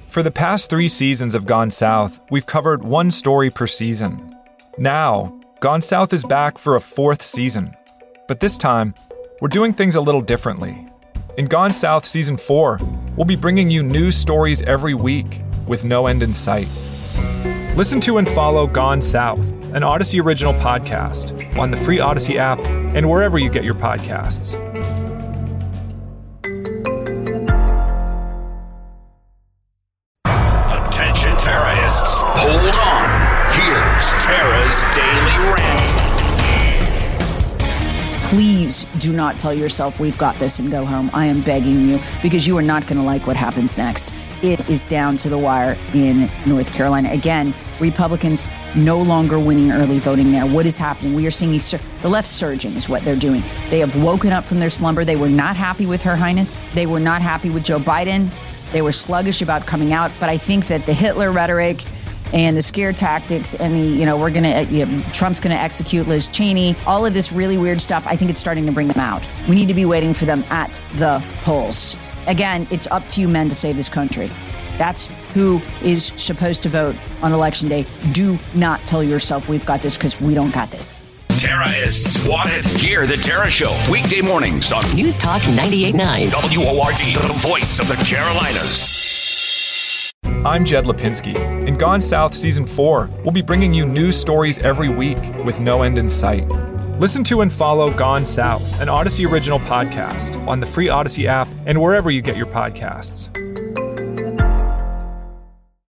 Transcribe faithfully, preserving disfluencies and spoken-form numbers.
For the past three seasons of Gone South, we've covered one story per season. Now, Gone South is back for a fourth season. But this time, we're doing things a little differently. In Gone South Season four, we'll be bringing you news stories every week with no end in sight. Listen to and follow Gone South, an Odyssey original podcast, on the free Odyssey app and wherever you get your podcasts. Attention terrorists, hold on. Here's Tara's Daily Rant. Please do not tell yourself we've got this and go home. I am begging you, because you are not going to like what happens next. It is down to the wire in North Carolina. Again, Republicans no longer winning early voting there. What is happening? We are seeing sur- the left surging is what they're doing. They have woken up from their slumber. They were not happy with Her Highness. They were not happy with Joe Biden. They were sluggish about coming out. But I think that the Hitler rhetoric and the scare tactics and the, you know, we're going to, you know, Trump's going to execute Liz Cheney, all of this really weird stuff, I think it's starting to bring them out. We need to be waiting for them at the polls. Again, it's up to you men to save this country. That's who is supposed to vote on Election Day. Do not tell yourself we've got this, because we don't got this. Terrorists wanted. Hear the Tara Show weekday mornings on News Talk ninety-eight point nine. W O R D, the voice of the Carolinas. I'm Jed Lipinski. In Gone South Season four, we'll be bringing you news stories every week with no end in sight. Listen to and follow Gone South, an Odyssey original podcast, on the free Odyssey app and wherever you get your podcasts.